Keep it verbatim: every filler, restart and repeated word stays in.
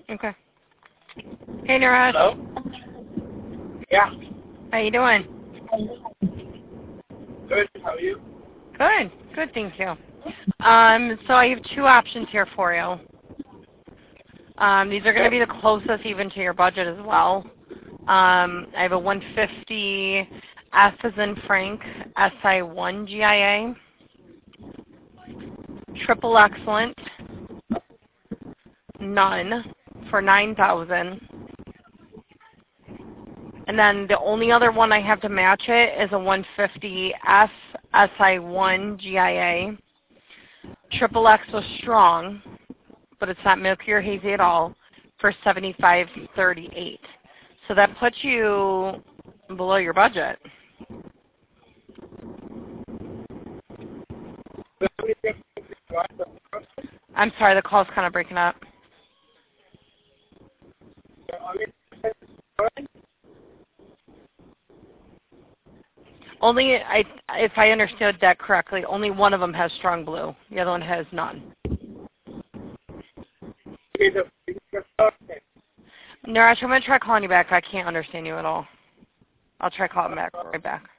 Okay. Hey, Naresh. Hello? Yeah. How you doing? Good. How are you? Good. Good, thank you. Um, so I have two options here for you. Um, these are going to be the closest even to your budget as well. Um, I have a one fifty S as in Frank S I one G I A, Triple Excellent, none for nine thousand. And then the only other one I have to match it is a one fifty S S I one G I A. Triple X was strong, but it's not milky or hazy at all, for seventy-five thirty-eight. So that puts you below your budget. I'm sorry, the call's kind of breaking up. Only, I, if I understood that correctly, only one of them has strong blue. The other one has none. Naresh, I'm going to try calling you back. I can't understand you at all. I'll try calling back right back.